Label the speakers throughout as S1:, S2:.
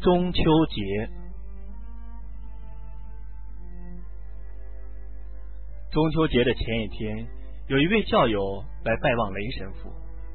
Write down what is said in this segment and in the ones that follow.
S1: 中秋节。中秋节的前一天，有一位教友来拜望雷神父。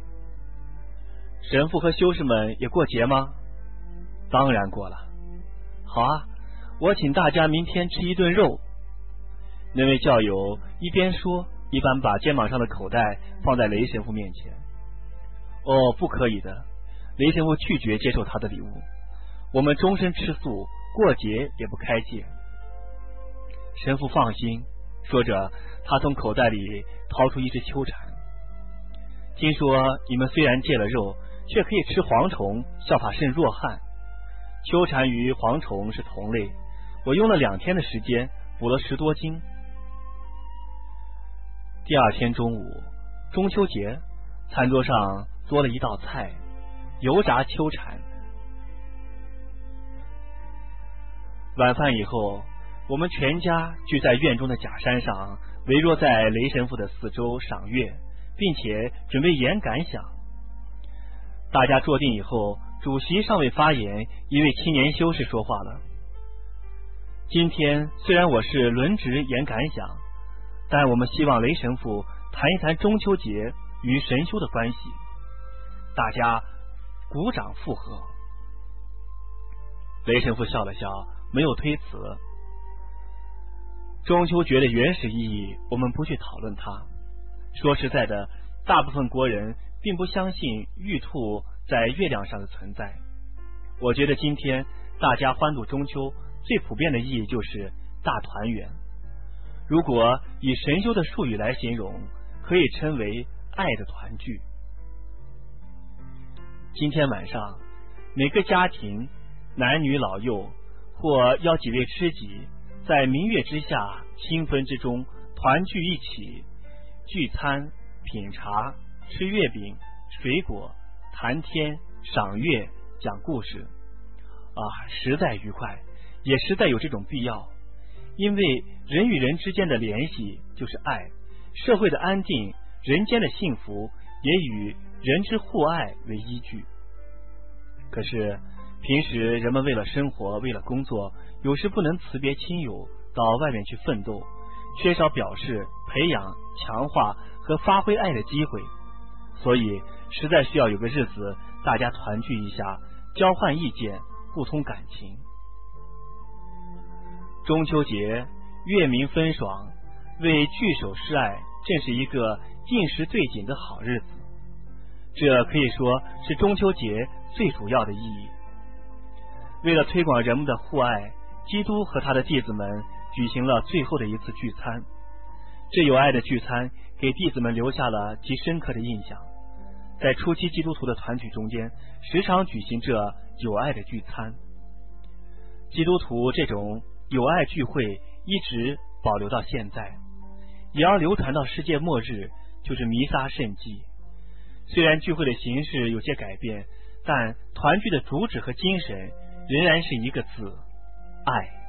S1: 神父和修士们也过节吗？当然过了。好啊，我请大家明天吃一顿肉。那位教友一边说，一边把肩膀上的口袋放在雷神父面前。哦，不可以的，雷神父拒绝接受他的礼物。我们终身吃素，过节也不开戒。神父放心，说着，他从口袋里掏出一只秋蝉。听说你们虽然戒了肉，却可以吃蝗虫，效法甚若汉。秋蝉与蝗虫是同类，我用了2天的时间补了10多斤。第二天中午，中秋节，餐桌上多了一道菜，油炸秋蝉。晚饭以后，我们全家聚在院中的假山上，围坐在雷神父的四周赏月，并且准备言感想。大家坐定以后，主席尚未发言，一位青年修士说话了。今天虽然我是轮值言感想，但我们希望雷神父谈一谈中秋节与神修的关系。大家鼓掌附和。雷神父笑了笑，没有推辞。中秋节的原始意义我们不去讨论它。说实在的，大部分国人并不相信玉兔在月亮上的存在。我觉得今天大家欢度中秋最普遍的意义就是大团圆。如果以神修的术语来形容，可以称为爱的团聚。今天晚上，每个家庭男女老幼或邀几位知己，在明月之下，清风之中团聚一起，聚餐、品茶、吃月饼、水果、谈天、赏月、讲故事实在愉快，也实在有这种必要。因为人与人之间的联系就是爱，社会的安定，人间的幸福也以人之互爱为依据。可是平时人们为了生活，为了工作，有时不能辞别亲友到外面去奋斗，缺少表示、培养、强化和发挥爱的机会，所以实在需要有个日子大家团聚一下，交换意见，互通感情。中秋节月明风爽，为聚首示爱，正是一个应时对景的好日子。这可以说是中秋节最主要的意义。为了推广人们的互爱，基督和他的弟子们举行了最后的一次聚餐。这有爱的聚餐给弟子们留下了极深刻的印象。在初期基督徒的团体中间，时常举行这有爱的聚餐。基督徒这种有爱聚会一直保留到现在，也要流传到世界末日，就是弥撒圣祭。虽然聚会的形式有些改变，但团聚的主旨和精神仍然是一个字：爱。